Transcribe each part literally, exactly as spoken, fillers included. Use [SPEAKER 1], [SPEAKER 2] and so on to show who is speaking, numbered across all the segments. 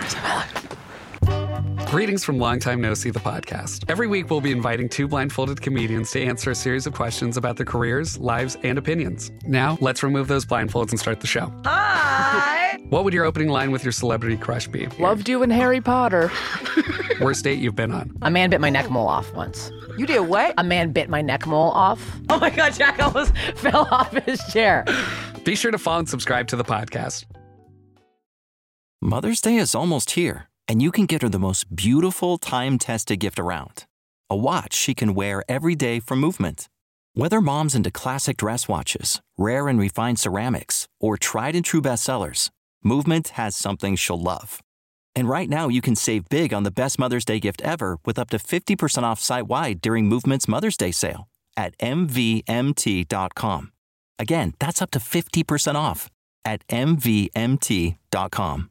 [SPEAKER 1] stories of my life.
[SPEAKER 2] Greetings from Long Time No See, the podcast. Every week, we'll be inviting two blindfolded comedians to answer a series of questions about their careers, lives, and opinions. Now, let's remove those blindfolds and start the show.
[SPEAKER 1] Hi!
[SPEAKER 2] What would your opening line with your celebrity crush be?
[SPEAKER 1] Loved you in Harry Potter.
[SPEAKER 2] Worst date you've been on?
[SPEAKER 1] A man bit my neck mole off once.
[SPEAKER 3] You did what?
[SPEAKER 1] A man bit my neck mole off. Oh my God, Jack almost fell off his chair.
[SPEAKER 2] Be sure to follow and subscribe to the podcast.
[SPEAKER 4] Mother's Day is almost here, and you can get her the most beautiful time-tested gift around. A watch she can wear every day from Movement. Whether mom's into classic dress watches, rare and refined ceramics, or tried-and-true bestsellers, Movement has something she'll love. And right now, you can save big on the best Mother's Day gift ever with up to fifty percent off site-wide during Movement's Mother's Day sale at M V M T dot com. Again, that's up to fifty percent off at M V M T dot com.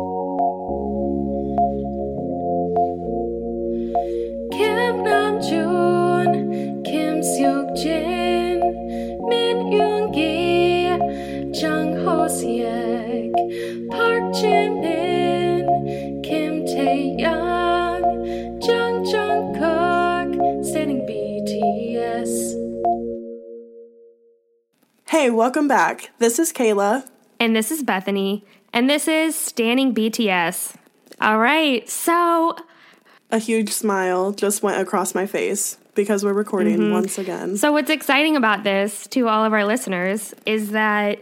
[SPEAKER 5] Kim Namjoon, Kim Seok Jin, Min Yoon Gi, Jung Ho Seok, Park Jin Min, Kim Tae Young, Jung Jungkook, standing B T S.
[SPEAKER 6] Hey, welcome back. This is Kayla.
[SPEAKER 7] And this is Bethany. And this is Standing B T S. All right, so...
[SPEAKER 6] A huge smile just went across my face because we're recording mm-hmm. once again.
[SPEAKER 7] So what's exciting about this to all of our listeners is that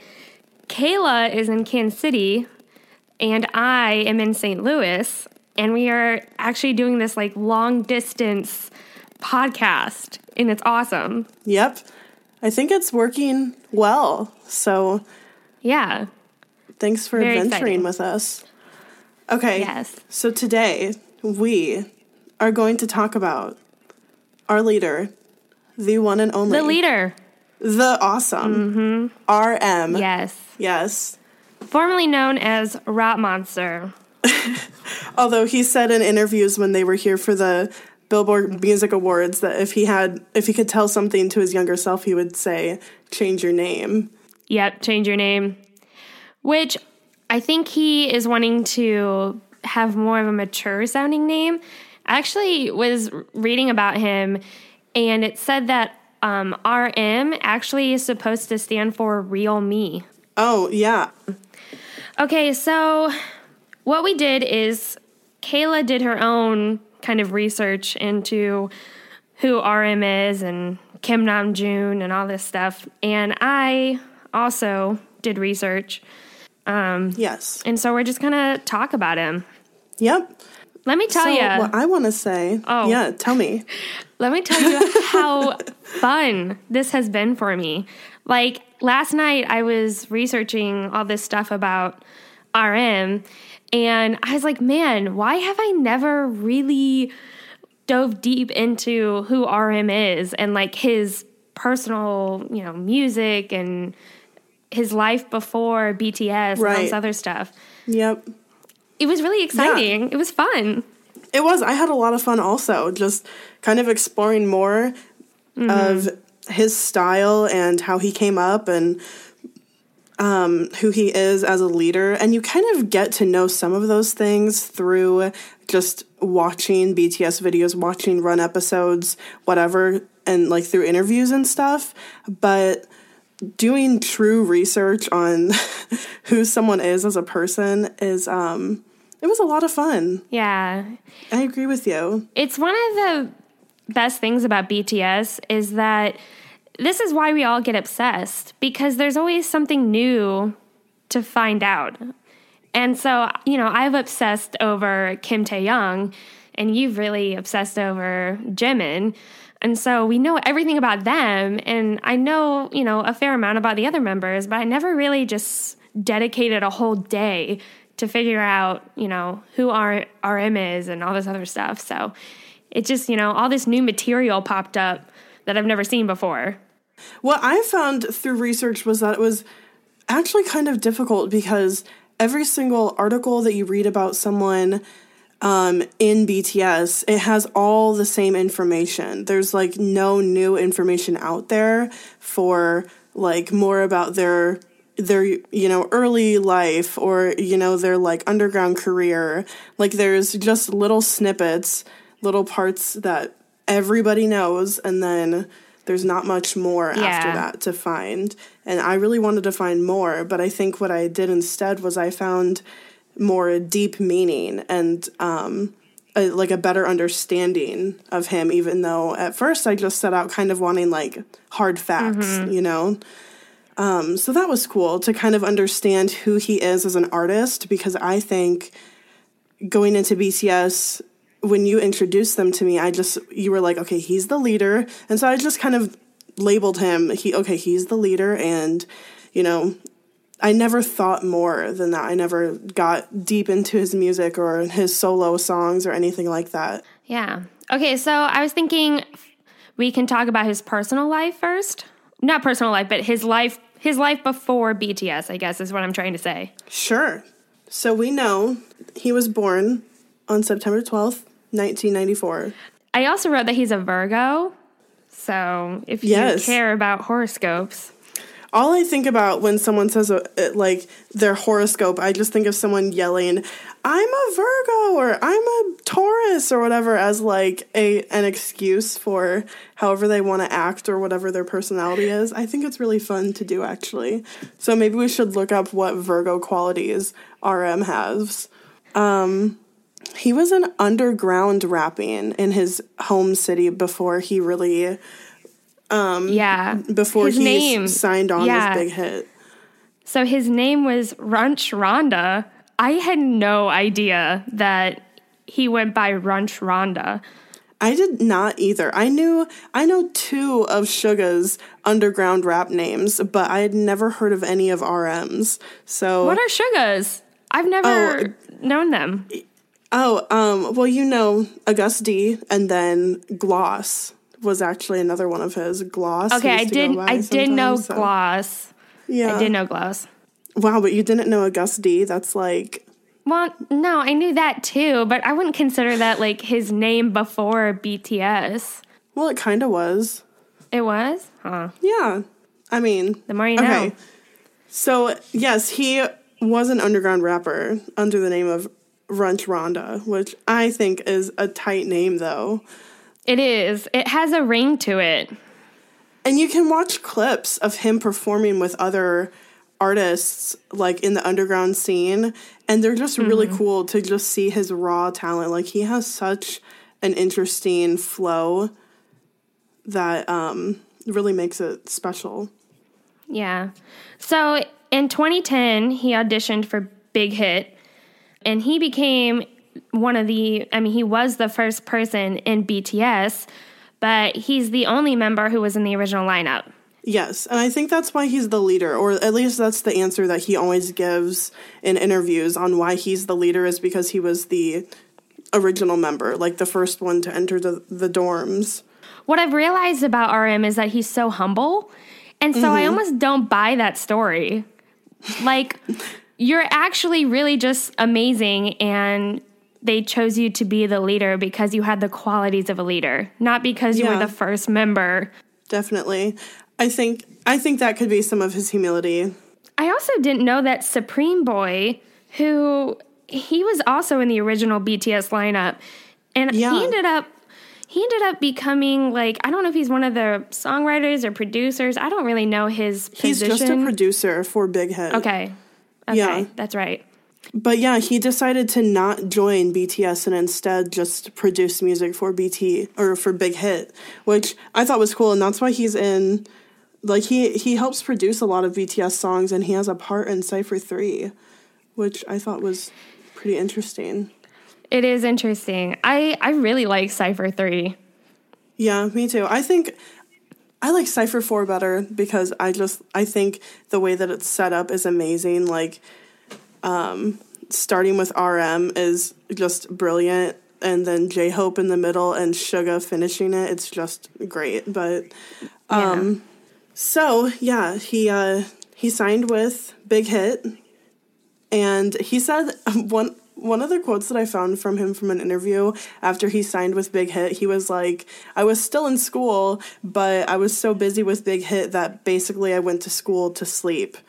[SPEAKER 7] Kayla is in Kansas City and I am in Saint Louis, and we are actually doing this like long distance podcast, and it's awesome.
[SPEAKER 6] Yep. I think it's working well. So
[SPEAKER 7] yeah.
[SPEAKER 6] Thanks for
[SPEAKER 7] Very
[SPEAKER 6] venturing
[SPEAKER 7] exciting.
[SPEAKER 6] with us. Okay.
[SPEAKER 7] Yes.
[SPEAKER 6] So today we are going to talk about our leader, the one and only.
[SPEAKER 7] The leader.
[SPEAKER 6] The awesome.
[SPEAKER 7] Mm-hmm.
[SPEAKER 6] R M.
[SPEAKER 7] Yes.
[SPEAKER 6] Yes.
[SPEAKER 7] Formerly known as Rap Monster.
[SPEAKER 6] Although he said in interviews when they were here for the Billboard Music Awards that if he had, if he could tell something to his younger self, he would say, change your name.
[SPEAKER 7] Yep, change your name. Which I think he is wanting to have more of a mature sounding name. I actually was reading about him, and it said that um, R M actually is supposed to stand for Real Me.
[SPEAKER 6] Oh, yeah.
[SPEAKER 7] Okay, so what we did is Kayla did her own kind of research into who R M is and Kim Namjoon and all this stuff, and I also did research. Um,
[SPEAKER 6] yes.
[SPEAKER 7] And so we're just going to talk about him.
[SPEAKER 6] Yep.
[SPEAKER 7] Let me tell
[SPEAKER 6] so
[SPEAKER 7] you.
[SPEAKER 6] What I want to say.
[SPEAKER 7] Oh.
[SPEAKER 6] Yeah, tell me.
[SPEAKER 7] Let me tell you how fun this has been for me. Like, last night I was researching all this stuff about R M, and I was like, man, why have I never really dove deep into who R M is and, like, his personal, you know, music and his life before B T S
[SPEAKER 6] right.
[SPEAKER 7] and all this other stuff.
[SPEAKER 6] Yep.
[SPEAKER 7] It was really exciting.
[SPEAKER 6] Yeah.
[SPEAKER 7] It was fun.
[SPEAKER 6] It was. I had a lot of fun also, just kind of exploring more mm-hmm. of his style and how he came up and um, who he is as a leader. And you kind of get to know some of those things through just watching B T S videos, watching Run episodes, whatever, and like through interviews and stuff. But doing true research on who someone is as a person is, um, it was a lot of fun.
[SPEAKER 7] Yeah.
[SPEAKER 6] I agree with you.
[SPEAKER 7] It's one of the best things about B T S is that this is why we all get obsessed, because there's always something new to find out. And so, you know, I've obsessed over Kim Tae Young, and you've really obsessed over Jimin. And so we know everything about them, and I know, you know, a fair amount about the other members, but I never really just dedicated a whole day to figure out, you know, who R- RM is and all this other stuff. So it just, you know, all this new material popped up that I've never seen before.
[SPEAKER 6] What I found through research was that it was actually kind of difficult because every single article that you read about someone Um, in B T S, it has all the same information. There's like no new information out there for like more about their their, you know, early life or, you know, their like underground career. Like there's just little snippets, little parts that everybody knows, and then there's not much more
[SPEAKER 7] Yeah.
[SPEAKER 6] after that to find. And I really wanted to find more, but I think what I did instead was I found more deep meaning and um, a, like a better understanding of him, even though at first I just set out kind of wanting like hard facts,
[SPEAKER 7] Mm-hmm.
[SPEAKER 6] you know? Um, so that was cool to kind of understand who he is as an artist, because I think going into B T S, when you introduced them to me, I just, you were like, okay, he's the leader. And so I just kind of labeled him, he, okay, he's the leader. And, you know, I never thought more than that. I never got deep into his music or his solo songs or anything like that.
[SPEAKER 7] Yeah. Okay, so I was thinking we can talk about his personal life first. Not personal life, but his life his life before B T S, I guess is what I'm trying to say.
[SPEAKER 6] Sure. So we know he was born on September twelfth, nineteen ninety-four.
[SPEAKER 7] I also wrote that he's a Virgo. So if you
[SPEAKER 6] Yes.
[SPEAKER 7] care about horoscopes.
[SPEAKER 6] All I think about when someone says uh, like their horoscope, I just think of someone yelling, "I'm a Virgo" or "I'm a Taurus" or whatever as like a an excuse for however they want to act or whatever their personality is. I think it's really fun to do, actually. So maybe we should look up what Virgo qualities R M has. Um, he was an underground rapping in his home city before he really... Um,
[SPEAKER 7] Yeah.
[SPEAKER 6] before
[SPEAKER 7] his
[SPEAKER 6] he
[SPEAKER 7] name,
[SPEAKER 6] signed on
[SPEAKER 7] yeah.
[SPEAKER 6] with Big Hit.
[SPEAKER 7] So his name was Runch Rhonda. I had no idea that he went by Runch Rhonda.
[SPEAKER 6] I did not either. I knew I know two of Suga's underground rap names, but I had never heard of any of R M's. So
[SPEAKER 7] What are Sugas? I've never known them.
[SPEAKER 6] oh, um, well, you know, August D, and then Gloss was actually another one of his. Gloss.
[SPEAKER 7] Okay,
[SPEAKER 6] he
[SPEAKER 7] I
[SPEAKER 6] used to go
[SPEAKER 7] did
[SPEAKER 6] by
[SPEAKER 7] I did know
[SPEAKER 6] sometimes, so-
[SPEAKER 7] Gloss.
[SPEAKER 6] Yeah.
[SPEAKER 7] I did know Gloss.
[SPEAKER 6] Wow, but you didn't know August D. That's like
[SPEAKER 7] Well, no, I knew that too, but I wouldn't consider that like his name before B T S.
[SPEAKER 6] well, it kind of was.
[SPEAKER 7] It was? Huh.
[SPEAKER 6] Yeah. I mean,
[SPEAKER 7] The more you know.
[SPEAKER 6] okay. So, yes, he was an underground rapper under the name of Runch Rhonda, which I think is a tight name, though.
[SPEAKER 7] It is. It has a ring to it.
[SPEAKER 6] And you can watch clips of him performing with other artists, like, in the underground scene, and they're just really cool to just see his raw talent. Like, he has such an interesting flow that um, really makes it special.
[SPEAKER 7] Yeah. So in twenty ten, he auditioned for Big Hit, and he became one of the, I mean, he was the first person in B T S, but he's the only member who was in the original lineup.
[SPEAKER 6] Yes, and I think that's why he's the leader, or at least that's the answer that he always gives in interviews on why he's the leader, is because he was the original member, like the first one to enter the, the dorms.
[SPEAKER 7] What I've realized about R M is that he's so humble, and so I almost don't buy that story. Like, you're actually really just amazing, and they chose you to be the leader because you had the qualities of a leader, not because you
[SPEAKER 6] Yeah.
[SPEAKER 7] were the first member.
[SPEAKER 6] Definitely. I think I think that could be some of his humility.
[SPEAKER 7] I also didn't know that Supreme Boy, who he was also in the original B T S lineup, and
[SPEAKER 6] Yeah.
[SPEAKER 7] he ended up he ended up becoming like, I don't know if he's one of the songwriters or producers. I don't really know his
[SPEAKER 6] He's
[SPEAKER 7] position.
[SPEAKER 6] just a producer for Big Hit.
[SPEAKER 7] Okay. Okay,
[SPEAKER 6] Yeah.
[SPEAKER 7] that's right.
[SPEAKER 6] But yeah, he decided to not join B T S and instead just produce music for B T or for Big Hit, which I thought was cool, and that's why he's in. Like he he helps produce a lot of B T S songs, and he has a part in Cypher three, which I thought was pretty interesting.
[SPEAKER 7] It is interesting. I, I really like Cypher three.
[SPEAKER 6] Yeah, me too. I think I like Cypher four better because I just I think the way that it's set up is amazing. Like, um, starting with R M is just brilliant, and then J-Hope in the middle and Suga finishing it. It's just great. But um,
[SPEAKER 7] Yeah.
[SPEAKER 6] so yeah, he uh, he signed with Big Hit, and he said one. One of the quotes that I found from him from an interview after he signed with Big Hit, he was like, I was still in school, but I was so busy with Big Hit that basically I went to school to sleep,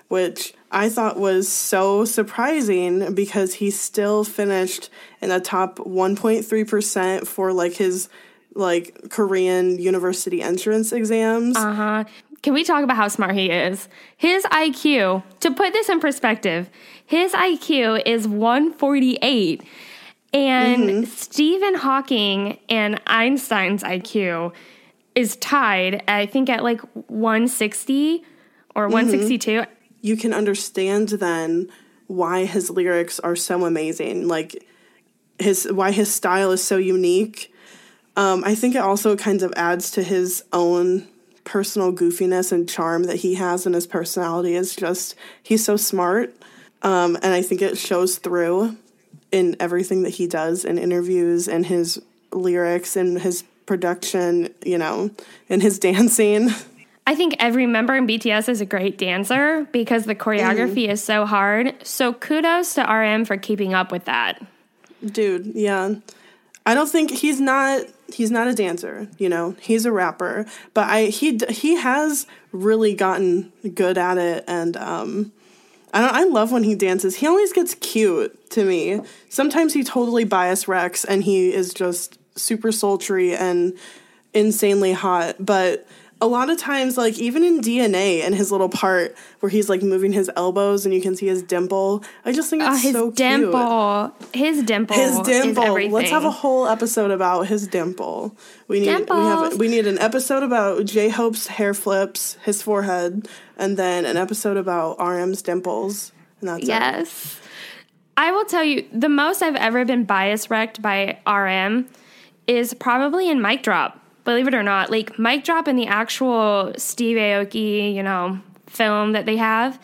[SPEAKER 6] which I thought was so surprising because he still finished in the top one point three percent for like his like Korean university entrance exams.
[SPEAKER 7] Uh-huh. Can we talk about how smart he is? His I Q, to put this in perspective, his I Q is one forty-eight. And mm-hmm. Stephen Hawking and Einstein's I Q is tied, I think, at like one sixty or one sixty-two.
[SPEAKER 6] Mm-hmm. You can understand then why his lyrics are so amazing. Like his why his style is so unique. Um, I think it also kind of adds to his own personal goofiness and charm that he has in his personality. Is just, he's so smart. Um, and I think it shows through in everything that he does in interviews and his lyrics and his production, you know, and his dancing.
[SPEAKER 7] I think every member in B T S is a great dancer because the choreography mm. is so hard. So kudos to R M for keeping up with that.
[SPEAKER 6] Dude, yeah. I don't think he's not he's not a dancer, you know. He's a rapper, but I he he has really gotten good at it, and um I don't I love when he dances. He always gets cute to me. Sometimes he totally bias wrecks and he is just super sultry and insanely hot, but a lot of times, like, even in D N A and his little part where he's, like, moving his elbows and you can see his dimple, I just think it's
[SPEAKER 7] oh, his
[SPEAKER 6] so
[SPEAKER 7] dimple.
[SPEAKER 6] cute.
[SPEAKER 7] His dimple.
[SPEAKER 6] His dimple.
[SPEAKER 7] Is everything.
[SPEAKER 6] Let's have a whole episode about his dimple. We need
[SPEAKER 7] Dimples.
[SPEAKER 6] we have we need an episode about J-Hope's hair flips, his forehead, and then an episode about R M's dimples. And that's
[SPEAKER 7] yes. It. I will tell you, the most I've ever been bias wrecked by R M is probably in Mic Drop. Believe it or not, like Mic Drop in the actual Steve Aoki, you know, film that they have,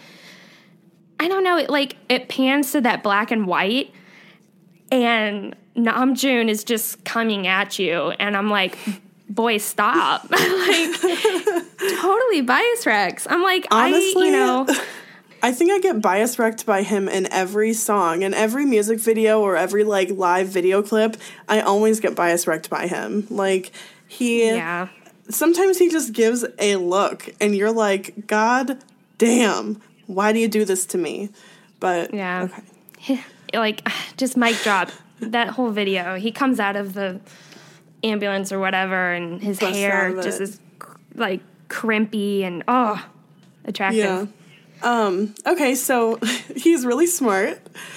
[SPEAKER 7] I don't know, it like it pans to that black and white and Namjoon is just coming at you and I'm like, boy, stop. Like totally bias wrecks. I'm like,
[SPEAKER 6] honestly,
[SPEAKER 7] I, you know,
[SPEAKER 6] I think I get bias wrecked by him in every song, in every music video or every like live video clip. I always get bias wrecked by him. Like He,
[SPEAKER 7] yeah.
[SPEAKER 6] Sometimes he just gives a look, and you're like, God damn, why do you do this to me? But,
[SPEAKER 7] yeah.
[SPEAKER 6] Okay.
[SPEAKER 7] Like, just Mic Drop, that whole video. He comes out of the ambulance or whatever, and his
[SPEAKER 6] Bust
[SPEAKER 7] hair just is, like, crimpy and, oh, attractive.
[SPEAKER 6] Yeah. Um, okay, so he's really smart.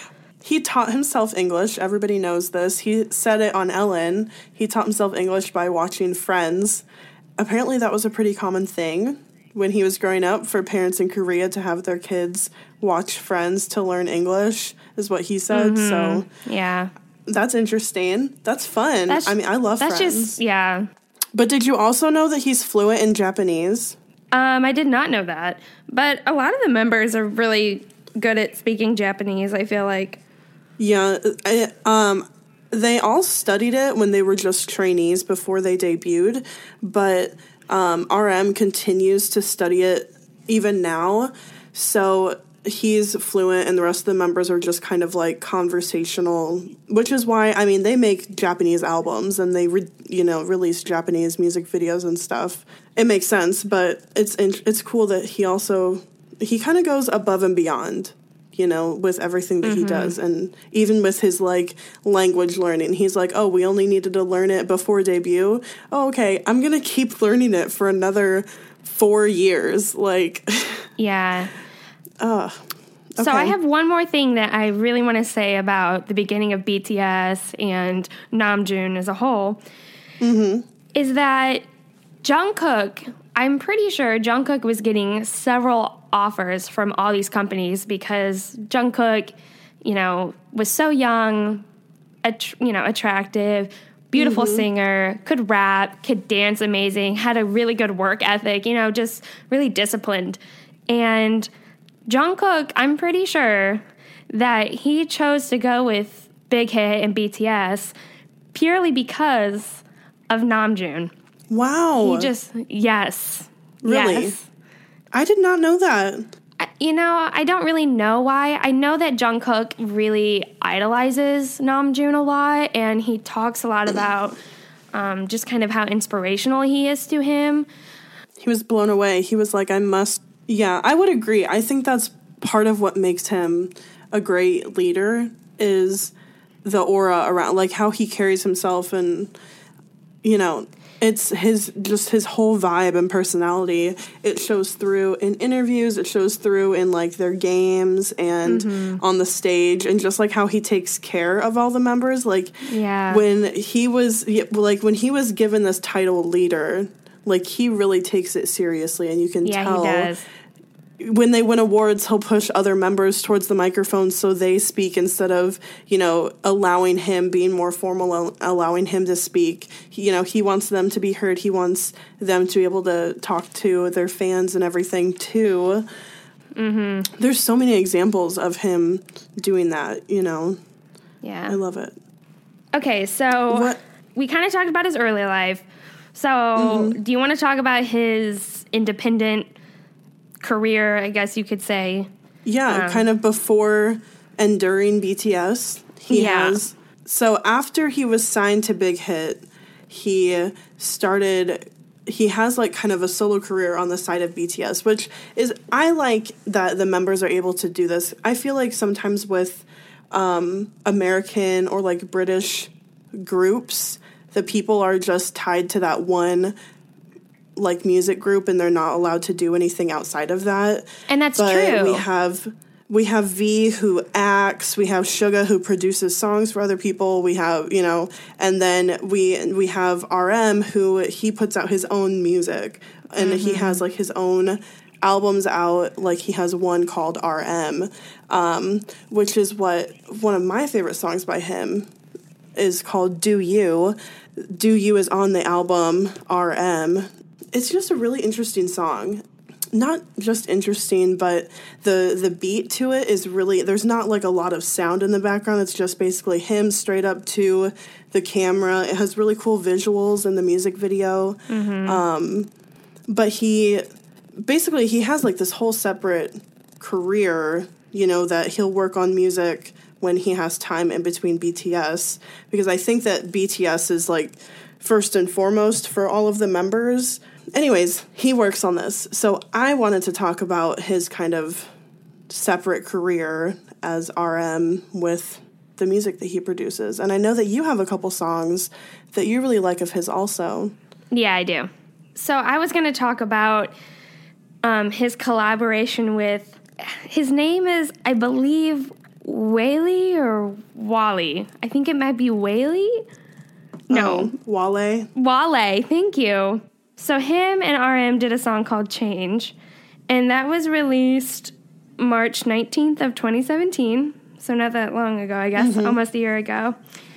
[SPEAKER 6] He taught himself English. Everybody knows this. He said it on Ellen. He taught himself English by watching Friends. Apparently that was a pretty common thing when he was growing up for parents in Korea to have their kids watch Friends to learn English, is what he said.
[SPEAKER 7] Mm-hmm.
[SPEAKER 6] So
[SPEAKER 7] yeah,
[SPEAKER 6] that's interesting. That's fun.
[SPEAKER 7] That's,
[SPEAKER 6] I mean, I love
[SPEAKER 7] that's
[SPEAKER 6] Friends.
[SPEAKER 7] Just, yeah.
[SPEAKER 6] But did you also know that he's fluent in Japanese?
[SPEAKER 7] Um, I did not know that. But a lot of the members are really good at speaking Japanese, I feel like.
[SPEAKER 6] Yeah, I, um, they all studied it when they were just trainees before they debuted, but um, R M continues to study it even now, so he's fluent and the rest of the members are just kind of like conversational, which is why, I mean, they make Japanese albums and they, re- you know, release Japanese music videos and stuff. It makes sense, but it's it's cool that he also, he kind of goes above and beyond, you know, with everything that mm-hmm. he does. And even with his, like, language learning, he's like, oh, we only needed to learn it before debut. Oh, okay, I'm going to keep learning it for another four years. Like,
[SPEAKER 7] yeah.
[SPEAKER 6] Uh, okay.
[SPEAKER 7] So I have one more thing that I really want to say about the beginning of B T S and Namjoon as a whole,
[SPEAKER 6] mm-hmm.
[SPEAKER 7] is that Jungkook, I'm pretty sure Jungkook was getting several offers from all these companies because Jungkook, you know, was so young, att- you know, attractive, beautiful mm-hmm. singer, could rap, could dance amazing, had a really good work ethic, you know, just really disciplined. And Jungkook, I'm pretty sure that he chose to go with Big Hit and B T S purely because of Namjoon.
[SPEAKER 6] Wow.
[SPEAKER 7] He just, yes.
[SPEAKER 6] Really?
[SPEAKER 7] Yes.
[SPEAKER 6] I did not know that.
[SPEAKER 7] I, you know, I don't really know why. I know that Jungkook really idolizes Namjoon a lot, and he talks a lot about um, just kind of how inspirational he is to him.
[SPEAKER 6] He was blown away. He was like, I must Yeah, I would agree. I think that's part of what makes him a great leader is the aura around, like how he carries himself, and, you know, it's his, just his whole vibe and personality. It shows through in interviews, it shows through in, like, their games and mm-hmm. on the stage, and just, like, how he takes care of all the members. Like,
[SPEAKER 7] yeah.
[SPEAKER 6] when he was, like, when he was given this title leader, like, he really takes it seriously, and you can
[SPEAKER 7] yeah,
[SPEAKER 6] tell.
[SPEAKER 7] He does.
[SPEAKER 6] When they win awards, he'll push other members towards the microphone so they speak instead of, you know, allowing him, being more formal, allowing him to speak. He, you know, he wants them to be heard. He wants them to be able to talk to their fans and everything, too.
[SPEAKER 7] Mm-hmm.
[SPEAKER 6] There's so many examples of him doing that, you know.
[SPEAKER 7] Yeah.
[SPEAKER 6] I love it.
[SPEAKER 7] Okay, so
[SPEAKER 6] what?
[SPEAKER 7] we kind of talked about his early life. So
[SPEAKER 6] mm-hmm.
[SPEAKER 7] do you want to talk about his independent career, I guess you could say?
[SPEAKER 6] Yeah, um, kind of before and during B T S. He
[SPEAKER 7] yeah.
[SPEAKER 6] has. So after he was signed to Big Hit, he started, he has like kind of a solo career on the side of B T S, which is, I like that the members are able to do this. I feel like sometimes with um, American or like British groups, the people are just tied to that one like music group, and they're not allowed to do anything outside of that.
[SPEAKER 7] And that's
[SPEAKER 6] but
[SPEAKER 7] true.
[SPEAKER 6] We have we have V who acts, we have Suga who produces songs for other people, we have, you know, and then we we have R M who he puts out his own music, and mm-hmm. he has like his own albums out. Like he has one called R M, um, which is what one of my favorite songs by him is called Do You. Do You is on the album R M. It's just a really interesting song. Not just interesting, but the the beat to it is really, there's not like a lot of sound in the background. It's just basically him straight up to the camera. It has really cool visuals in the music video.
[SPEAKER 7] Mm-hmm.
[SPEAKER 6] Um, but he, basically he has like this whole separate career, you know, that he'll work on music when he has time in between B T S. Because I think that B T S is like first and foremost for all of the members. Anyways, he works on this. So I wanted to talk about his kind of separate career as R M with the music that he produces. And I know that you have a couple songs that you really like of his also.
[SPEAKER 7] Yeah, I do. So I was going to talk about um, his collaboration with, his name is, I believe, Whaley or Wally. I think it might be Whaley. No.
[SPEAKER 6] Oh, Wale.
[SPEAKER 7] Wale, thank you. So him and R M did a song called Change, and that was released March nineteenth of twenty seventeen, so not that long ago, I guess, mm-hmm. almost a year ago.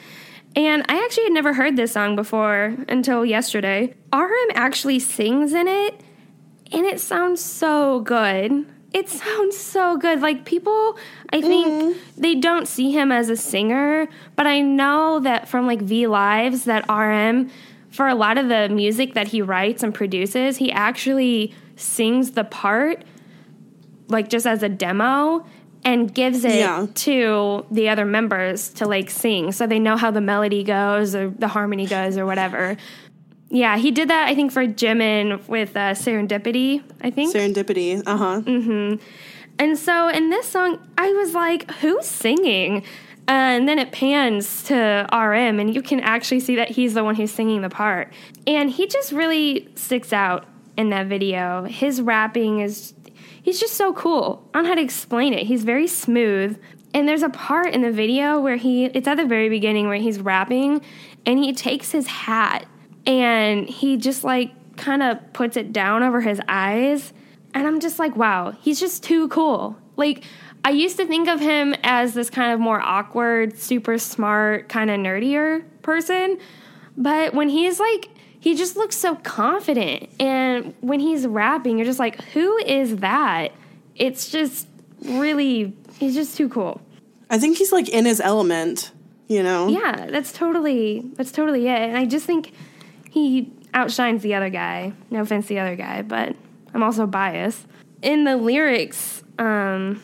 [SPEAKER 7] And I actually had never heard this song before until yesterday. R M actually sings in it, and it sounds so good. It sounds so good. Like, people, I think, mm-hmm. they don't see him as a singer, but I know that from, like, V Lives that R M, for a lot of the music that he writes and produces, he actually sings the part, like, just as a demo, and gives it yeah. to the other members to, like, sing, so they know how the melody goes or the harmony goes or whatever. Yeah, he did that, I think, for Jimin with uh, Serendipity, I think.
[SPEAKER 6] Serendipity, uh-huh.
[SPEAKER 7] Mm-hmm. And so in this song, I was like, who's singing? And then it pans to R M, and you can actually see that he's the one who's singing the part. And he just really sticks out in that video. His rapping is, he's just so cool. I don't know how to explain it. He's very smooth. And there's a part in the video where he, it's at the very beginning where he's rapping, and he takes his hat, and he just, like, kind of puts it down over his eyes. And I'm just like, wow, he's just too cool. Like, I used to think of him as this kind of more awkward, super smart, kind of nerdier person. But when he's like, he just looks so confident. And when he's rapping, you're just like, who is that? It's just really, he's just too cool.
[SPEAKER 6] I think he's like in his element, you know?
[SPEAKER 7] Yeah, that's totally, that's totally it. And I just think he outshines the other guy. No offense to the other guy, but I'm also biased. In the lyrics, um...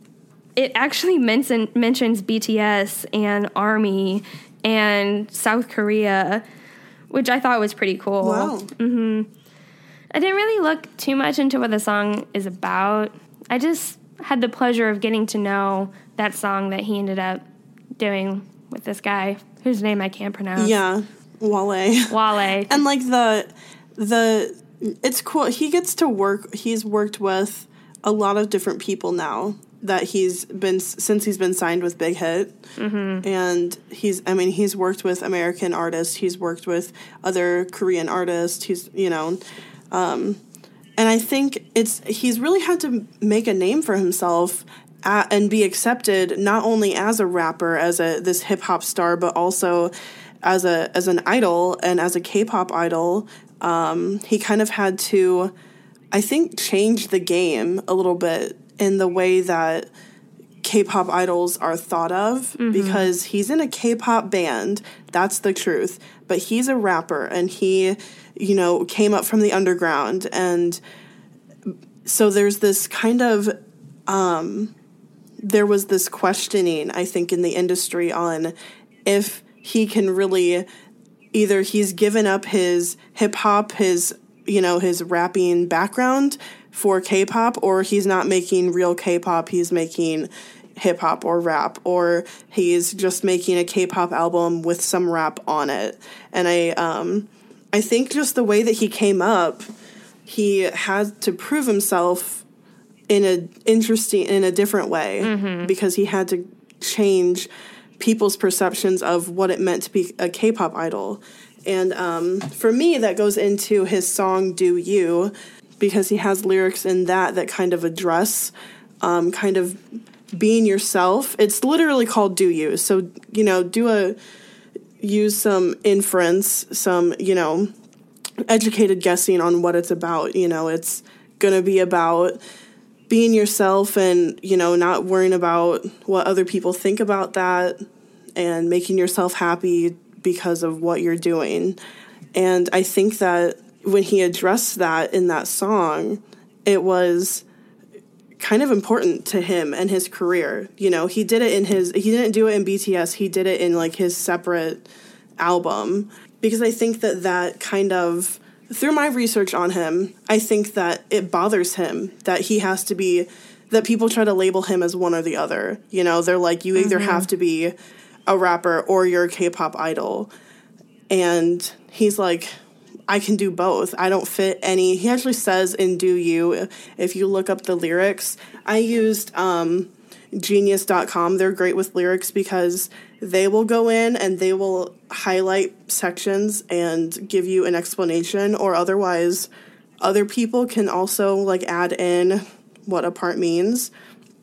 [SPEAKER 7] it actually mention, mentions B T S and ARMY and South Korea, which I thought was pretty cool.
[SPEAKER 6] Wow.
[SPEAKER 7] Mm-hmm. I didn't really look too much into what the song is about. I just had the pleasure of getting to know that song that he ended up doing with this guy whose name I can't pronounce.
[SPEAKER 6] Yeah, Wale.
[SPEAKER 7] Wale.
[SPEAKER 6] And like the the it's cool. He gets to work. He's worked with a lot of different people now that he's been since he's been signed with Big Hit. Mm-hmm. And he's I mean he's worked with American artists. He's worked with other Korean artists. He's you know. Um, and I think it's he's really had to make a name for himself at, and be accepted not only as a rapper, as a this hip hop star, but also as a as an idol and as a K-pop idol. Um, he kind of had to, I think, change the game a little bit in the way that K-pop idols are thought of, mm-hmm. because he's in a K-pop band. That's the truth. But he's a rapper, and he, you know, came up from the underground. And so there's this kind of, um, there was this questioning, I think, in the industry on if he can really, either he's given up his hip-hop, his, you know, his rapping background for K-pop, or he's not making real K-pop, he's making hip-hop or rap, or he's just making a K-pop album with some rap on it. And I um, I think just the way that he came up, he had to prove himself in a interesting, in a different way, mm-hmm. because he had to change people's perceptions of what it meant to be a K-pop idol. And um, for me, that goes into his song Do You, because he has lyrics in that that kind of address um, kind of being yourself. It's literally called Do You. So, you know, do a, use some inference, some, you know, educated guessing on what it's about. You know, it's going to be about being yourself and, you know, not worrying about what other people think about that and making yourself happy because of what you're doing. And I think that when he addressed that in that song, it was kind of important to him and his career. You know, he did it in his, he didn't do it in B T S, he did it in like his separate album. Because I think that that kind of, through my research on him, I think that it bothers him that he has to be, that people try to label him as one or the other. You know, they're like, you either mm-hmm. have to be a rapper or you're a K-pop idol. And he's like, I can do both. I don't fit any. He actually says in Do You, if you look up the lyrics, I used um, genius dot com. They're great with lyrics because they will go in and they will highlight sections and give you an explanation, or otherwise other people can also like add in what a part means.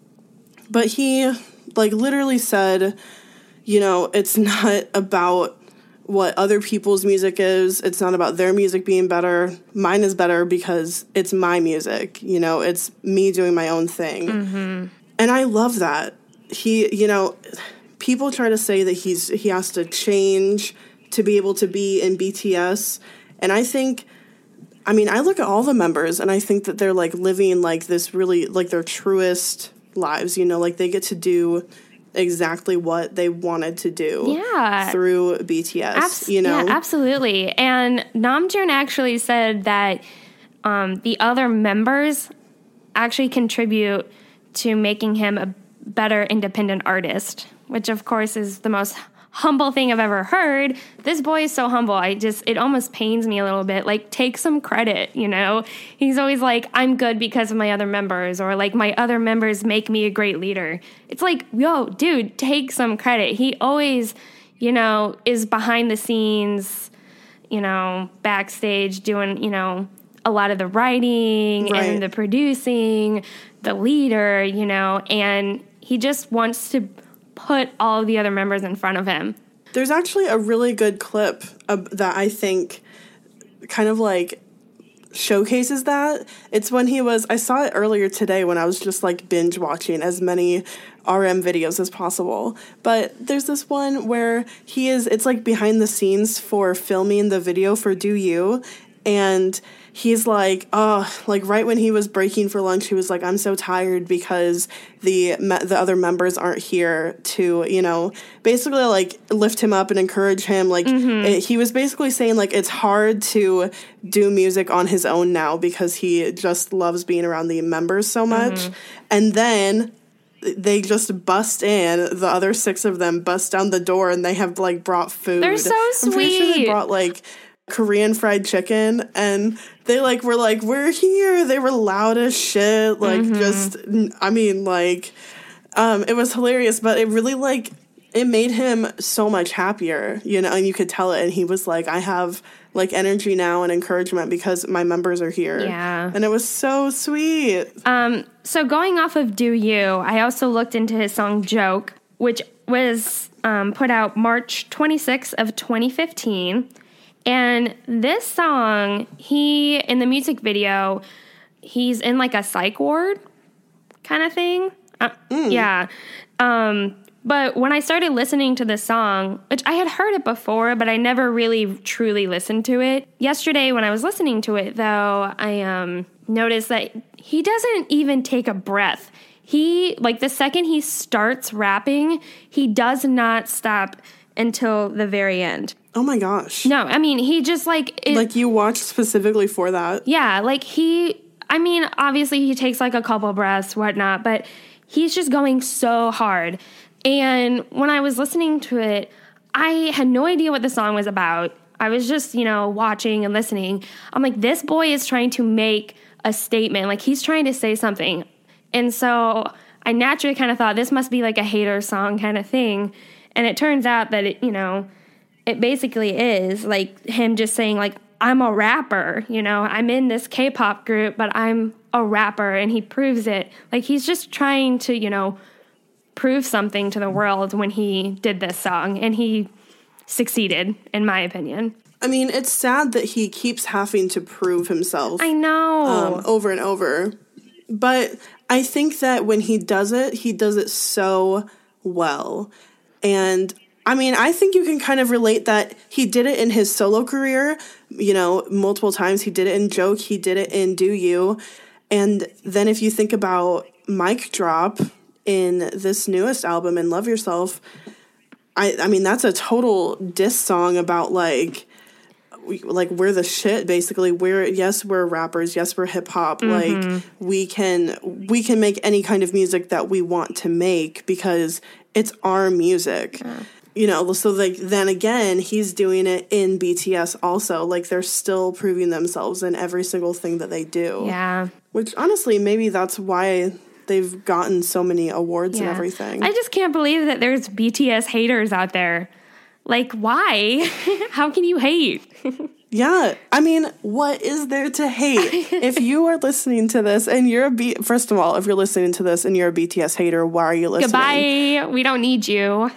[SPEAKER 6] But he like literally said, you know, it's not about what other people's music is. It's not about their music being better. Mine is better because it's my music. You know, it's me doing my own thing. Mm-hmm. And I love that. He, you know, people try to say that he's he has to change to be able to be in B T S. And I think, I mean, I look at all the members and I think that they're like living like this really, like their truest lives, you know, like they get to do exactly what they wanted to do
[SPEAKER 7] yeah.
[SPEAKER 6] through B T S, Abs- you know?
[SPEAKER 7] Yeah, absolutely. And Namjoon actually said that um, the other members actually contribute to making him a better independent artist, which of course is the most humble thing I've ever heard. This boy is so humble. I just, it almost pains me a little bit. Like, take some credit, you know? He's always like, I'm good because of my other members, or like, my other members make me a great leader. It's like, yo, dude, take some credit. He always, you know, is behind the scenes, you know, backstage doing, you know, a lot of the writing right. and the producing, the leader, you know, and he just wants to put all the other members in front of him.
[SPEAKER 6] There's actually a really good clip of, that I think kind of like showcases that. It's when he was, I saw it earlier today when I was just like binge watching as many R M videos as possible. But there's this one where he is, it's like behind the scenes for filming the video for Do You. And he's like, oh, like right when he was breaking for lunch, he was like, I'm so tired because the me- the other members aren't here to, you know, basically like lift him up and encourage him. Like mm-hmm. it, he was basically saying like it's hard to do music on his own now because he just loves being around the members so much. Mm-hmm. And then they just bust in, the other six of them bust down the door and they have like brought food.
[SPEAKER 7] They're so sweet.
[SPEAKER 6] I'm pretty sure they brought like Korean fried chicken, and they like were like, we're here. They were loud as shit. Like mm-hmm. just, I mean, like, um, it was hilarious, but it really like, it made him so much happier, you know, and you could tell it. And he was like, I have like energy now and encouragement because my members are here.
[SPEAKER 7] Yeah.
[SPEAKER 6] And it was so sweet.
[SPEAKER 7] Um, so going off of Do You, I also looked into his song Joke, which was um, put out March twenty-sixth of twenty fifteen. And this song, he, in the music video, he's in like a psych ward kind of thing. Uh, mm. Yeah. Um, but when I started listening to this song, which I had heard it before, but I never really truly listened to it. Yesterday when I was listening to it, though, I um, noticed that he doesn't even take a breath. He, like the second he starts rapping, he does not stop until the very end.
[SPEAKER 6] Oh my gosh.
[SPEAKER 7] No, I mean, he just like... It,
[SPEAKER 6] like you watched specifically for that?
[SPEAKER 7] Yeah, like he... I mean, obviously he takes like a couple breaths, whatnot, but he's just going so hard. And when I was listening to it, I had no idea what the song was about. I was just, you know, watching and listening. I'm like, this boy is trying to make a statement. Like, he's trying to say something. And so I naturally kind of thought this must be like a hater song kind of thing. And it turns out that, it, you know, it basically is like him just saying, like, I'm a rapper, you know, I'm in this K-pop group, but I'm a rapper, and he proves it. Like, he's just trying to, you know, prove something to the world when he did this song, and he succeeded, in my opinion.
[SPEAKER 6] I mean, it's sad that he keeps having to prove himself.
[SPEAKER 7] I know.
[SPEAKER 6] Um, over and over. But I think that when he does it, he does it so well. And I mean, I think you can kind of relate that he did it in his solo career, you know, multiple times. He did it in Joke. He did it in Do You. And then if you think about Mic Drop in this newest album, in Love Yourself, I, I mean, that's a total diss song about, like, we, like, we're the shit, basically. We're, yes, we're rappers. Yes, we're hip-hop. Mm-hmm. Like, we can, we can make any kind of music that we want to make because it's our music. Yeah. You know, so, like, then again, he's doing it in B T S also. Like, they're still proving themselves in every single thing that they do.
[SPEAKER 7] Yeah.
[SPEAKER 6] Which, honestly, maybe that's why they've gotten so many awards
[SPEAKER 7] yeah.
[SPEAKER 6] and everything.
[SPEAKER 7] I just can't believe that there's B T S haters out there. Like, why? How can you hate?
[SPEAKER 6] Yeah. I mean, what is there to hate? If you are listening to this and you're a B... First of all, if you're listening to this and you're a B T S hater, why are you listening?
[SPEAKER 7] Goodbye. We don't need you.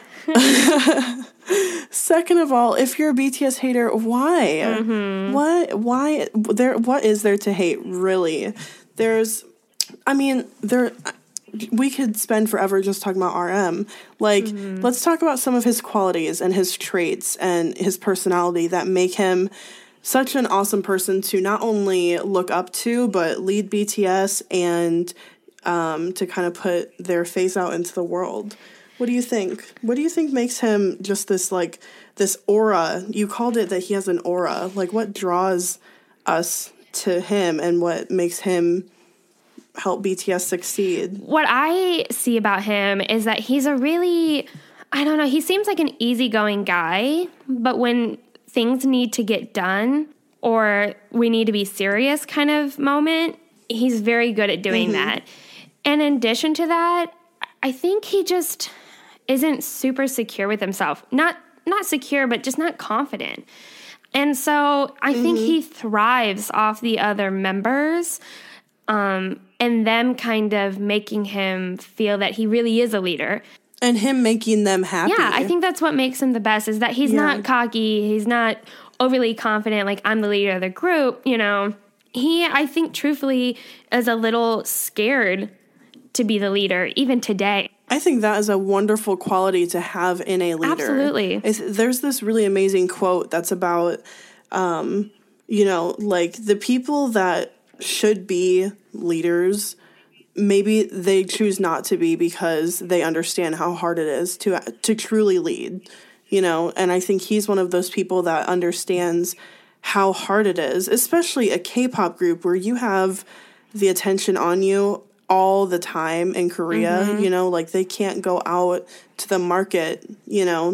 [SPEAKER 6] Second of all, if you're a B T S hater, why? Mm-hmm. What? Why? There? What is there to hate? Really? There's. I mean, there. We could spend forever just talking about R M. Like, mm-hmm. let's talk about some of his qualities and his traits and his personality that make him such an awesome person to not only look up to, but lead B T S and um, to kind of put their face out into the world. What do you think? What do you think makes him just this, like, this aura? You called it that he has an aura. Like, what draws us to him and what makes him help B T S succeed?
[SPEAKER 7] What I see about him is that he's a really, I don't know, he seems like an easygoing guy, but when things need to get done or we need to be serious kind of moment, he's very good at doing mm-hmm. that. And in addition to that, I think he just isn't super secure with himself. Not not secure, but just not confident. And so I mm-hmm. think he thrives off the other members um, and them kind of making him feel that he really is a leader.
[SPEAKER 6] And him making them happy.
[SPEAKER 7] Yeah, I think that's what makes him the best, is that he's yeah. not cocky. He's not overly confident, like, I'm the leader of the group, you know. He, I think, truthfully, is a little scared to be the leader, even today.
[SPEAKER 6] I think that is a wonderful quality to have in a leader.
[SPEAKER 7] Absolutely.
[SPEAKER 6] It's, there's this really amazing quote that's about, um, you know, like the people that should be leaders, maybe they choose not to be because they understand how hard it is to to truly lead, you know, and I think he's one of those people that understands how hard it is, especially a K-pop group where you have the attention on you all the time in Korea, mm-hmm. you know, like they can't go out to the market, you know,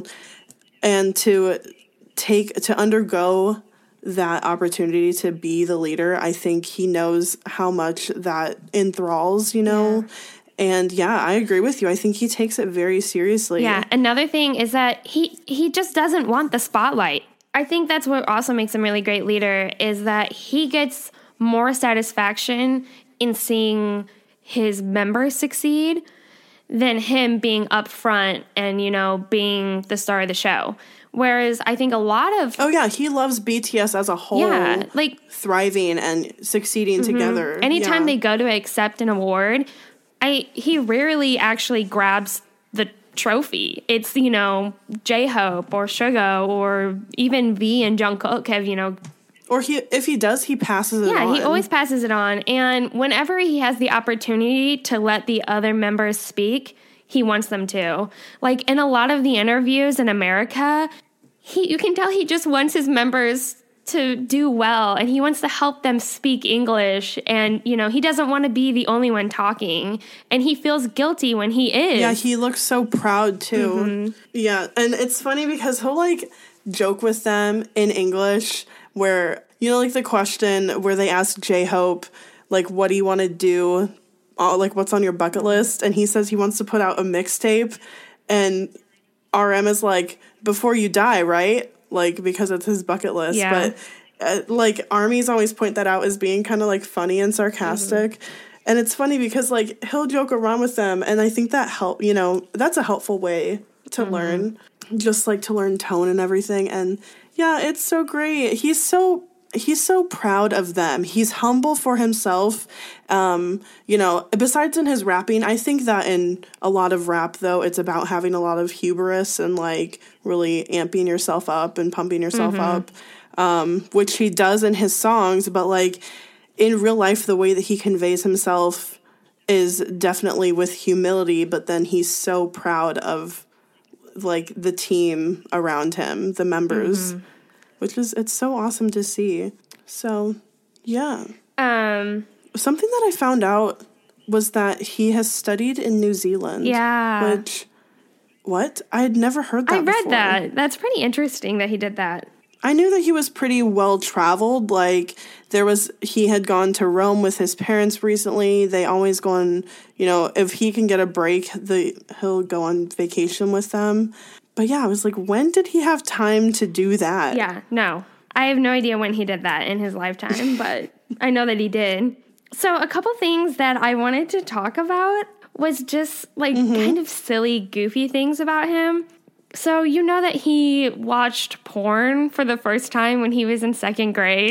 [SPEAKER 6] and to take, to undergo that opportunity to be the leader, I think he knows how much that enthralls, you know, yeah. And yeah, I agree with you. I think he takes it very seriously.
[SPEAKER 7] Yeah. Another thing is that he, he just doesn't want the spotlight. I think that's what also makes him a really great leader is that he gets more satisfaction in seeing his members succeed than him being up front and, you know, being the star of the show. Whereas I think a lot of...
[SPEAKER 6] Oh, yeah, he loves B T S as a whole.
[SPEAKER 7] Yeah, like...
[SPEAKER 6] Thriving and succeeding mm-hmm. together.
[SPEAKER 7] Anytime
[SPEAKER 6] yeah.
[SPEAKER 7] they go to accept an award, I he rarely actually grabs the trophy. It's, you know, J-Hope or Suga or even V and Jungkook have, you know...
[SPEAKER 6] Or he, if he does, he passes it
[SPEAKER 7] yeah,
[SPEAKER 6] on.
[SPEAKER 7] Yeah, he always passes it on. And whenever he has the opportunity to let the other members speak, he wants them to. Like, in a lot of the interviews in America, he you can tell he just wants his members to do well, and he wants to help them speak English. And, you know, he doesn't want to be the only one talking. And he feels guilty when he is.
[SPEAKER 6] Yeah, he looks so proud, too. Mm-hmm. Yeah, and it's funny because he'll, like, joke with them in English where, you know, like the question where they ask J-Hope, like, what do you want to do? Uh, like, what's on your bucket list? And he says he wants to put out a mixtape. And R M is like, before you die, right? Like, because it's his bucket list.
[SPEAKER 7] Yeah.
[SPEAKER 6] But, uh, like, ARMYs always point that out as being kind of, like, funny and sarcastic. Mm-hmm. And it's funny because, like, he'll joke around with them. And I think that help, you know, that's a helpful way to mm-hmm. learn. Just, like, to learn tone and everything. And, yeah, it's so great. He's so... He's so proud of them. He's humble for himself. Um, you know, besides in his rapping, I think that in a lot of rap, though, it's about having a lot of hubris and, like, really amping yourself up and pumping yourself mm-hmm. up, um, which he does in his songs. But, like, in real life, the way that he conveys himself is definitely with humility, but then he's so proud of, like, the team around him, the members. Mm-hmm. Which is, it's so awesome to see. So, yeah.
[SPEAKER 7] Um,
[SPEAKER 6] Something that I found out was that he has studied in New Zealand.
[SPEAKER 7] Yeah.
[SPEAKER 6] Which, what? I had never heard that
[SPEAKER 7] I read
[SPEAKER 6] before.
[SPEAKER 7] that. That's pretty interesting that he did that.
[SPEAKER 6] I knew that he was pretty well-traveled. Like, there was, he had gone to Rome with his parents recently. They always go on, you know, if he can get a break, the he'll go on vacation with them. But yeah, I was like, when did he have time to do that?
[SPEAKER 7] Yeah, no. I have no idea when he did that in his lifetime, but I know that he did. So a couple things that I wanted to talk about was just like mm-hmm. kind of silly, goofy things about him. So you know that he watched porn for the first time when he was in second grade?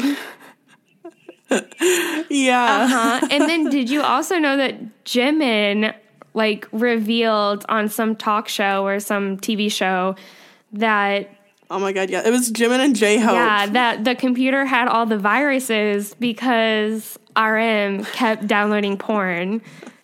[SPEAKER 6] Yeah.
[SPEAKER 7] Uh-huh. And then did you also know that Jimin... like, revealed on some talk show or some T V show that...
[SPEAKER 6] Oh, my God, yeah. It was Jimin and J-Hope.
[SPEAKER 7] Yeah, that the computer had all the viruses because R M kept downloading porn.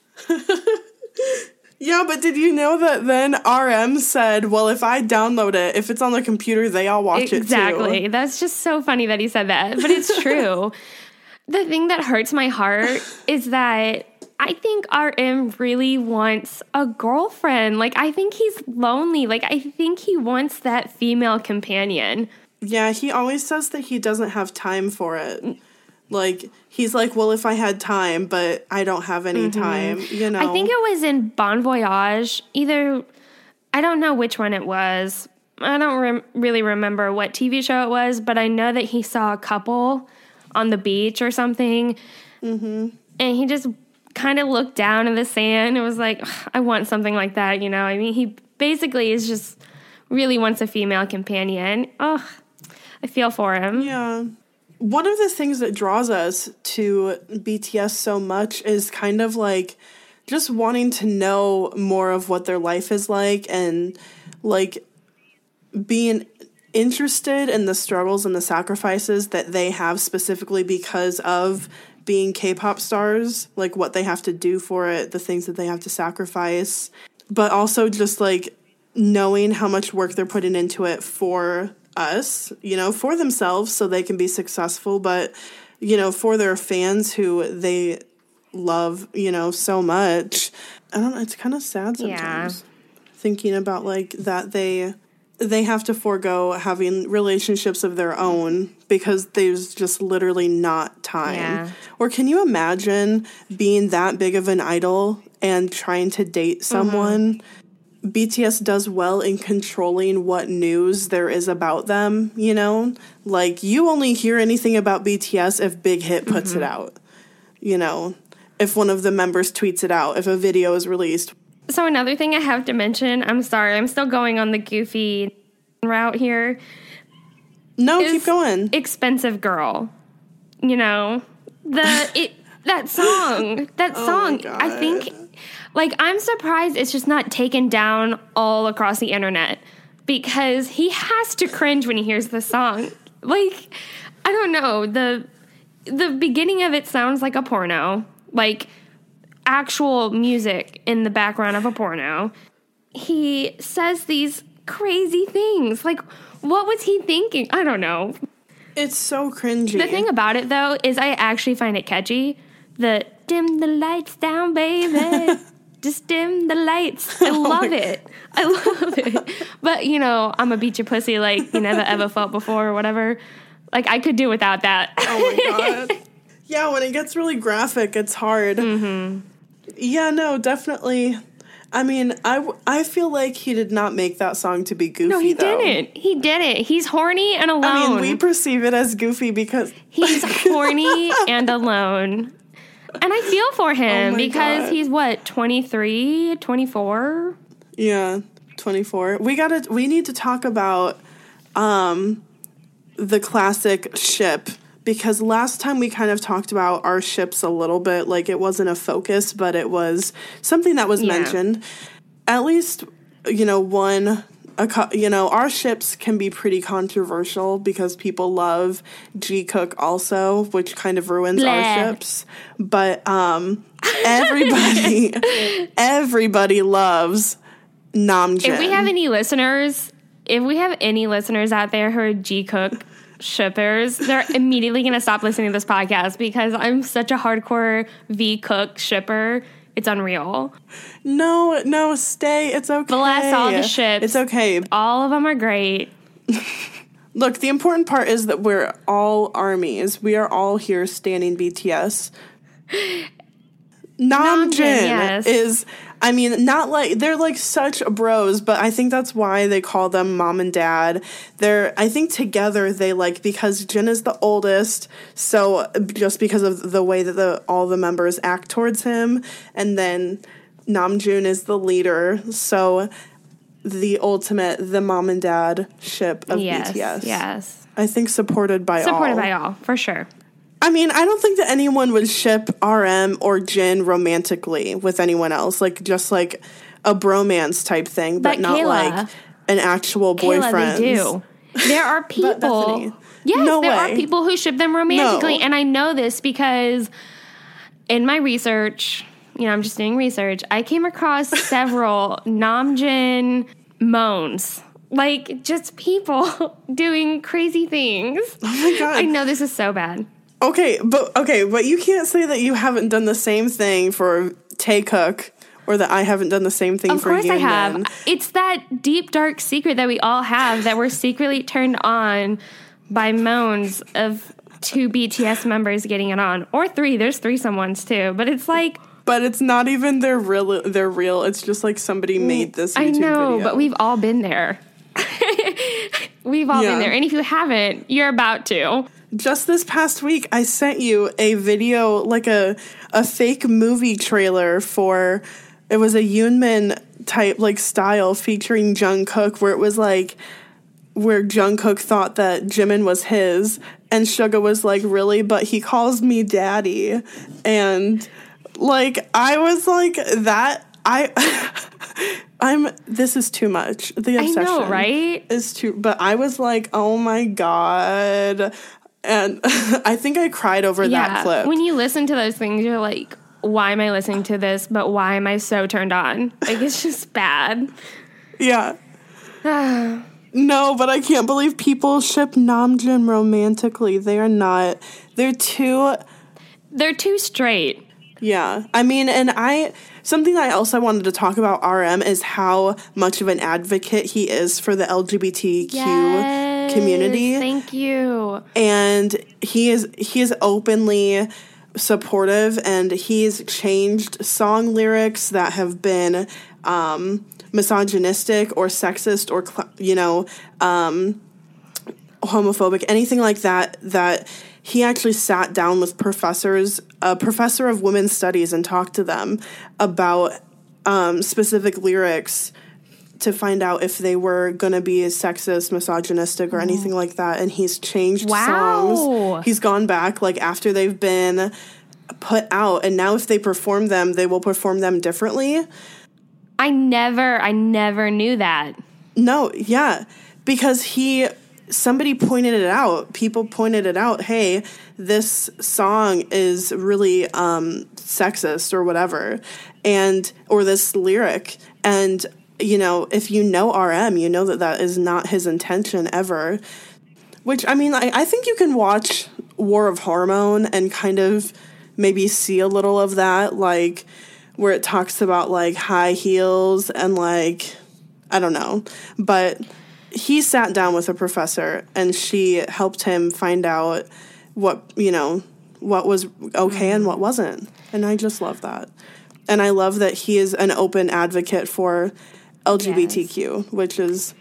[SPEAKER 6] Yeah, but did you know that then R M said, well, if I download it, if it's on the computer, they all watch
[SPEAKER 7] exactly.
[SPEAKER 6] it, too.
[SPEAKER 7] Exactly. That's just so funny that he said that, but it's true. The thing that hurts my heart is that I think R M really wants a girlfriend. Like, I think he's lonely. Like, I think he wants that female companion.
[SPEAKER 6] Yeah, he always says that he doesn't have time for it. Like, he's like, well, if I had time, but I don't have any mm-hmm. time, you know?
[SPEAKER 7] I think it was in Bon Voyage. Either, I don't know which one it was. I don't re- really remember what T V show it was, but I know that he saw a couple on the beach or something. Mm-hmm. And he just... kind of looked down in the sand and was like, I want something like that, you know? I mean, he basically is just really wants a female companion. Oh, I feel for him.
[SPEAKER 6] Yeah. One of the things that draws us to B T S so much is kind of like just wanting to know more of what their life is like and like being interested in the struggles and the sacrifices that they have specifically because of being K-pop stars, like what they have to do for it, the things that they have to sacrifice, but also just like knowing how much work they're putting into it for us, you know, for themselves so they can be successful, but, you know, for their fans who they love, you know, so much. I don't know, it's kind of sad sometimes. Yeah. Thinking about like that they they have to forego having relationships of their own because there's just literally not time. Yeah. Or can you imagine being that big of an idol and trying to date someone? Mm-hmm. B T S does well in controlling what news there is about them, you know? Like, you only hear anything about B T S if Big Hit puts mm-hmm. it out, you know? If one of the members tweets it out, if a video is released.
[SPEAKER 7] So another thing I have to mention, I'm sorry, I'm still going on the goofy route here.
[SPEAKER 6] No, keep going.
[SPEAKER 7] Expensive Girl. You know, the it that song, that
[SPEAKER 6] oh
[SPEAKER 7] song, I think, like, I'm surprised it's just not taken down all across the internet because he has to cringe when he hears the song. Like, I don't know, the the beginning of it sounds like a porno, like actual music in the background of a porno. He says these crazy things. Like, what was he thinking? I don't know.
[SPEAKER 6] It's so cringy.
[SPEAKER 7] The thing about it, though, is I actually find it catchy. The dim the lights down, baby. Just dim the lights. I love oh it. I love it. But, you know, I'm a beat your pussy like you never ever felt before or whatever. Like, I could do without that.
[SPEAKER 6] Oh, my God. Yeah, when it gets really graphic, it's hard.
[SPEAKER 7] Mm-hmm.
[SPEAKER 6] Yeah, no, definitely. I mean, I, I feel like he did not make that song to be goofy,
[SPEAKER 7] No, he
[SPEAKER 6] though.
[SPEAKER 7] didn't. He didn't. He's horny and alone.
[SPEAKER 6] I mean, we perceive it as goofy because...
[SPEAKER 7] He's horny and alone. And I feel for him
[SPEAKER 6] oh
[SPEAKER 7] because
[SPEAKER 6] God.
[SPEAKER 7] he's, what, twenty-three, twenty-four?
[SPEAKER 6] Yeah, twenty-four. We gotta. We need to talk about um, the classic ship. Because last time we kind of talked about our ships a little bit, like it wasn't a focus, but it was something that was yeah. mentioned. At least, you know, one, a, you know, our ships can be pretty controversial because people love Jikook also, which kind of ruins Bleh. our ships. But um, everybody, everybody loves Namjoon.
[SPEAKER 7] If we have any listeners, if we have any listeners out there who are Jikook shippers, they're immediately going to stop listening to this podcast because I'm such a hardcore V-Cook shipper. It's unreal.
[SPEAKER 6] No, no, stay. It's okay.
[SPEAKER 7] Bless all the ships.
[SPEAKER 6] It's okay.
[SPEAKER 7] All of them are great.
[SPEAKER 6] Look, the important part is that we're all armies. We are all here standing B T S. Namjoon yes. is, I mean, not like, they're like such bros, but I think that's why they call them mom and dad. They're, I think together they like, because Jin is the oldest, so just because of the way that the all the members act towards him, and then Namjoon is the leader, so the ultimate, the mom and dad ship of
[SPEAKER 7] yes,
[SPEAKER 6] B T S.
[SPEAKER 7] Yes,
[SPEAKER 6] I think supported by
[SPEAKER 7] supported
[SPEAKER 6] all.
[SPEAKER 7] Supported by all, for sure.
[SPEAKER 6] I mean, I don't think that anyone would ship R M or Jin romantically with anyone else. Like, just like a bromance type thing, but, but not Kayla, like an actual boyfriend.
[SPEAKER 7] They do. There are people. Yes,
[SPEAKER 6] no
[SPEAKER 7] there
[SPEAKER 6] way.
[SPEAKER 7] are people who ship them romantically.
[SPEAKER 6] No.
[SPEAKER 7] And I know this because in my research, you know, I'm just doing research, I came across several Namjoon moans. Like, just people doing crazy things.
[SPEAKER 6] Oh my God.
[SPEAKER 7] I know this is so bad.
[SPEAKER 6] Okay, but okay, but you can't say that you haven't done the same thing for Taekook, or that I haven't done the same thing
[SPEAKER 7] of
[SPEAKER 6] for Yoonmin.
[SPEAKER 7] Of course I have. It's that deep, dark secret that we all have that we're secretly turned on by moans of two B T S members getting it on. Or three. There's threesome ones too. But it's like...
[SPEAKER 6] But it's not even their real. They're real. It's just like somebody made this YouTube
[SPEAKER 7] I know,
[SPEAKER 6] video.
[SPEAKER 7] But we've all been there. We've all
[SPEAKER 6] yeah.
[SPEAKER 7] been there. And if you haven't, you're about to.
[SPEAKER 6] Just this past week, I sent you a video, like a a fake movie trailer for, it was a Yoonmin type, like, style featuring Jungkook, where it was, like, where Jungkook thought that Jimin was his, and Suga was like, really? But he calls me daddy. And, like, I was like, that, I... I'm, this is too much. The obsession.
[SPEAKER 7] I know, right?
[SPEAKER 6] Is too, but I was like, oh my God. And I think I cried over
[SPEAKER 7] yeah.
[SPEAKER 6] that clip.
[SPEAKER 7] When you listen to those things, you're like, why am I listening to this? But why am I so turned on? Like, it's just bad.
[SPEAKER 6] Yeah. No, but I can't believe people ship Namjoon romantically. They are not. They're too...
[SPEAKER 7] They're too straight.
[SPEAKER 6] Yeah. I mean, and I... Something that I also wanted to talk about R M is how much of an advocate he is for the L G B T Q
[SPEAKER 7] yes,
[SPEAKER 6] community.
[SPEAKER 7] Thank you.
[SPEAKER 6] And he is he is openly supportive, and he's changed song lyrics that have been um, misogynistic or sexist or, you know, um, homophobic, anything like that, that he actually sat down with professors, a professor of women's studies, and talked to them about um, specific lyrics to find out if they were going to be sexist, misogynistic, or anything like that. And he's changed
[SPEAKER 7] wow.
[SPEAKER 6] songs. He's gone back, like, after they've been put out, and now if they perform them, they will perform them differently.
[SPEAKER 7] I never, I never knew that.
[SPEAKER 6] No, yeah, because he... Somebody pointed it out. People pointed it out. Hey, this song is really um, sexist or whatever, and or this lyric. And you know, if you know R M, you know that that is not his intention ever. Which, I mean, I, I think you can watch War of Hormone and kind of maybe see a little of that, like where it talks about like high heels and like I don't know, but. He sat down with a professor, and she helped him find out what, you know, what was okay and what wasn't. And I just love that. And I love that he is an open advocate for L G B T Q, yes. which is...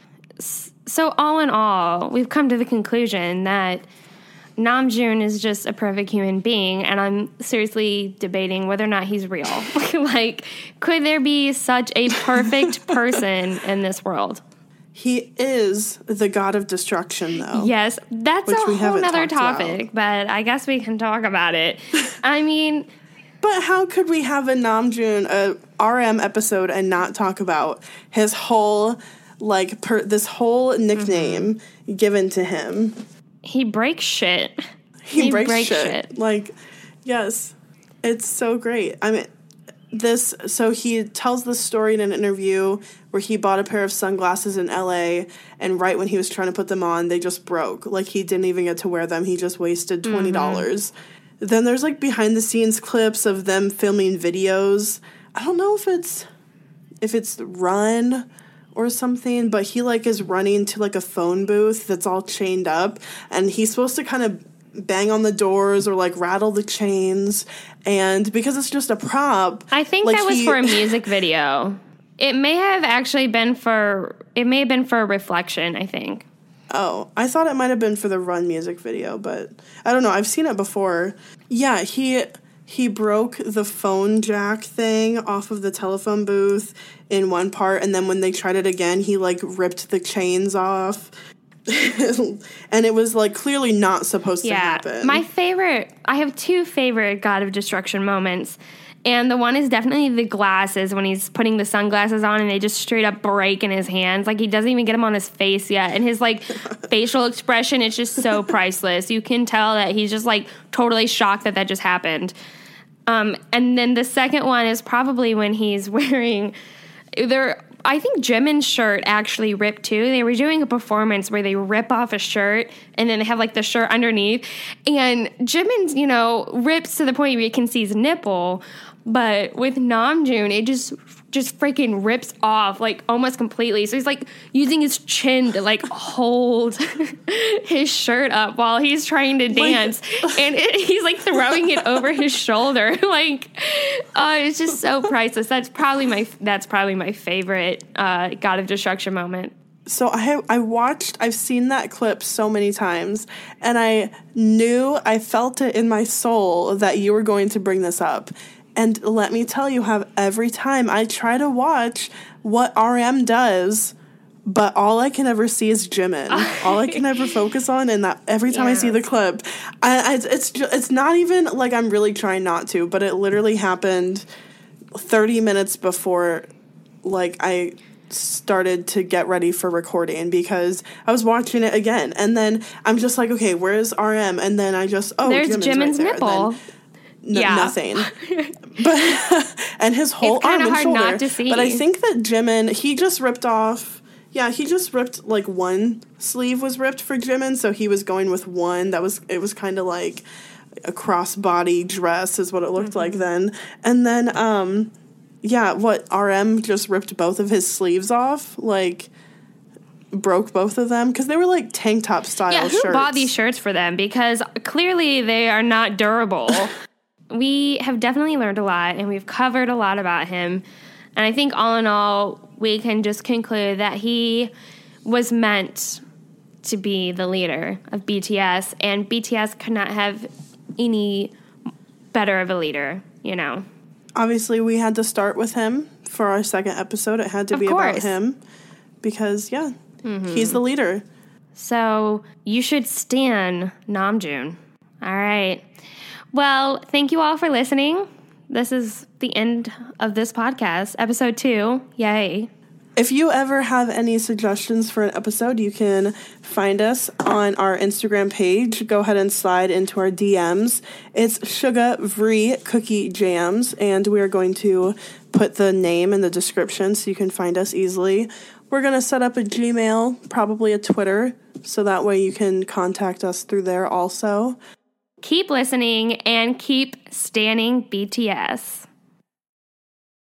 [SPEAKER 7] So all in all, we've come to the conclusion that Namjoon is just a perfect human being, and I'm seriously debating whether or not he's real. Like, could there be such a perfect person in this world?
[SPEAKER 6] He is the god of destruction, though.
[SPEAKER 7] Yes, that's a whole other topic, about. But I guess we can talk about it. I mean...
[SPEAKER 6] But how could we have a Namjoon, a R M episode, and not talk about his whole, like, per, this whole nickname mm-hmm. given to him?
[SPEAKER 7] He breaks shit.
[SPEAKER 6] He,
[SPEAKER 7] he
[SPEAKER 6] breaks,
[SPEAKER 7] breaks
[SPEAKER 6] shit.
[SPEAKER 7] shit.
[SPEAKER 6] Like, yes, it's so great. I mean... This so he tells this story in an interview where he bought a pair of sunglasses in L A, and right when he was trying to put them on, they just broke. Like, he didn't even get to wear them. He just wasted twenty dollars. Mm-hmm. Then there's like behind the scenes clips of them filming videos. I don't know if it's if it's Run or something, but he like is running to like a phone booth that's all chained up, and he's supposed to kind of bang on the doors or like rattle the chains, and because it's just a prop.
[SPEAKER 7] I think
[SPEAKER 6] like
[SPEAKER 7] that was
[SPEAKER 6] he,
[SPEAKER 7] for a music video. It may have actually been for it may have been for a Reflection, I think.
[SPEAKER 6] Oh, I thought it might have been for the Run music video, but I don't know. I've seen it before. Yeah, he he broke the phone jack thing off of the telephone booth in one part, and then when they tried it again, he like ripped the chains off. And it was like clearly not supposed
[SPEAKER 7] yeah,
[SPEAKER 6] to happen.
[SPEAKER 7] My favorite, I have two favorite God of Destruction moments. And the one is definitely the glasses when he's putting the sunglasses on and they just straight up break in his hands. Like, he doesn't even get them on his face yet. And his like facial expression is just so priceless. You can tell that he's just like totally shocked that that just happened. Um, and then the second one is probably when he's wearing there. I think Jimin's shirt actually ripped too. They were doing a performance where they rip off a shirt and then they have like the shirt underneath. And Jimin's, you know, rips to the point where you can see his nipple. But with Namjoon, it just just freaking rips off like almost completely. So he's like using his chin to like hold his shirt up while he's trying to dance. Like, and it, he's like throwing it over his shoulder. Like, uh, it's just so priceless. That's probably my that's probably my favorite uh, God of Destruction moment.
[SPEAKER 6] So I have, I watched, I've seen that clip so many times, and I knew, I felt it in my soul that you were going to bring this up. And let me tell you how every time I try to watch what R M does, but all I can ever see is Jimin. All I can ever focus on, and that every time yes. I see the clip, I, I, it's it's not even like I'm really trying not to, but it literally happened thirty minutes before like I started to get ready for recording because I was watching it again, and then I'm just like, okay, where's R M? And then I just oh,
[SPEAKER 7] there's
[SPEAKER 6] Jimin's
[SPEAKER 7] Jimin's
[SPEAKER 6] right there.
[SPEAKER 7] nipple.
[SPEAKER 6] N-
[SPEAKER 7] yeah,
[SPEAKER 6] nothing. But and his whole
[SPEAKER 7] it's
[SPEAKER 6] arm and
[SPEAKER 7] hard
[SPEAKER 6] shoulder.
[SPEAKER 7] not to see.
[SPEAKER 6] But I think that Jimin, he just ripped off. Yeah, he just ripped like one sleeve was ripped for Jimin, so he was going with one. That was it was kind of like a crossbody dress is what it looked mm-hmm. like then. And then um yeah, what R M just ripped both of his sleeves off, like broke both of them because they were like tank top style
[SPEAKER 7] yeah, who
[SPEAKER 6] shirts.
[SPEAKER 7] bought these shirts for them? Because clearly they are not durable. We have definitely learned a lot, and we've covered a lot about him. And I think all in all, we can just conclude that he was meant to be the leader of B T S, and B T S could not have any better of a leader, you know.
[SPEAKER 6] Obviously, we had to start with him for our second episode. It had to
[SPEAKER 7] of
[SPEAKER 6] be
[SPEAKER 7] course.
[SPEAKER 6] about him because, yeah,
[SPEAKER 7] mm-hmm.
[SPEAKER 6] he's the leader.
[SPEAKER 7] So you should stan Namjoon. All right. Well, thank you all for listening. This is the end of this podcast, episode two. Yay.
[SPEAKER 6] If you ever have any suggestions for an episode, you can find us on our Instagram page. Go ahead and slide into our D Ms. It's Suga Vri Cookie Jams, and we are going to put the name in the description so you can find us easily. We're going to set up a Gmail, probably a Twitter, so that way you can contact us through there also.
[SPEAKER 7] Keep listening and keep standing B T S.